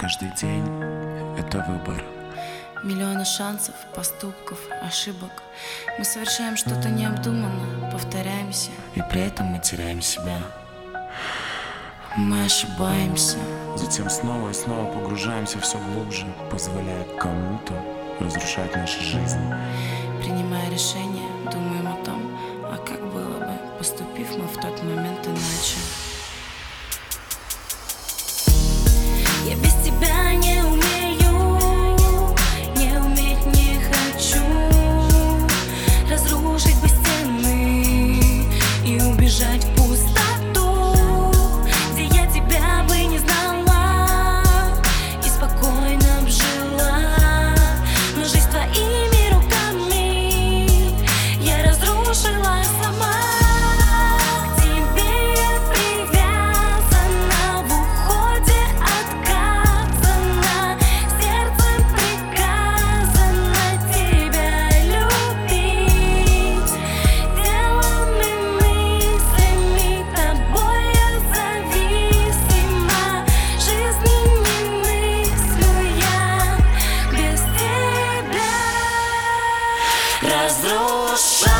Каждый день — это выбор. Миллионы шансов, поступков, ошибок. Мы совершаем что-то необдуманно, повторяемся, И при этом мы теряем себя. мы ошибаемся. Затем снова и снова погружаемся все глубже, позволяя кому-то разрушать нашу жизнь. Принимая решение, думаем о том, а как было бы, поступив мы в тот момент иначе. Я без тебя не умею, не уметь не хочу, разрушить бы стены и убежать в пустоту, где я тебя бы не знала и спокойно б жила. Но жизнь твоими руками я разрушила сама. К тебе я привязана, в уходе отказана, сердцем приказано тебя любить. Телом и мыслями тобой я зависима, жизни не мыслю я без тебя. Разрушай